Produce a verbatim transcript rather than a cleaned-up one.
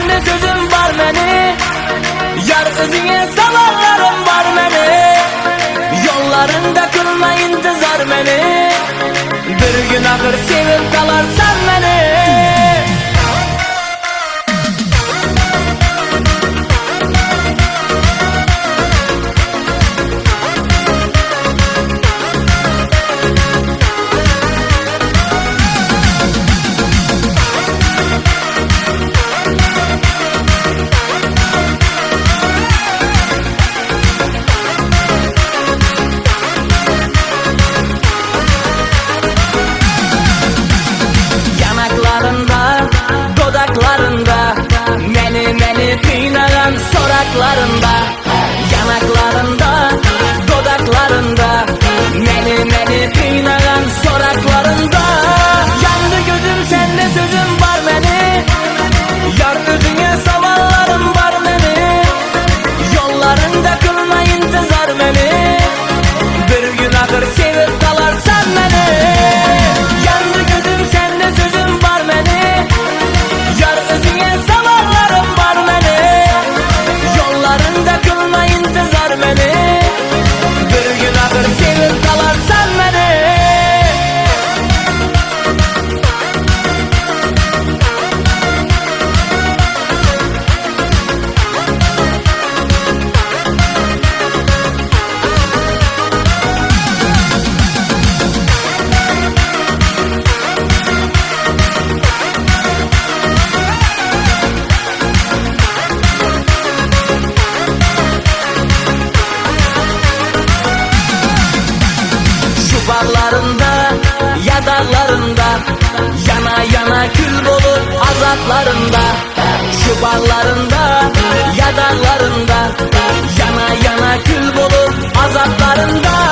sende sözüm var meni. Yar özüne savallarım var meni. Yollarında kılma intizar meni. Bir gün ahır sevip kalarsan meni. Dodaklarında meni meni kıynayan soraklarında, yanaklarında, dodaklarında meni meni kıynayan soraklarında. Yandı gözüm sende sözüm var meni. Yar özüne savallarım var meni. Yollarında kılma intizar meni. Bir gün ahır sevip kalarsan meni. Yandı gözüm sende sözüm var meni. Yar özüne savallarım var meni. Yollarında kılma intizar meni. Bir gün ahır sevip kalarsan meni. Barlarında, yadarlarında, yana yana kül olur azaplarında. Şu barlarında, yadarlarında, yana yana kül olur azaplarında.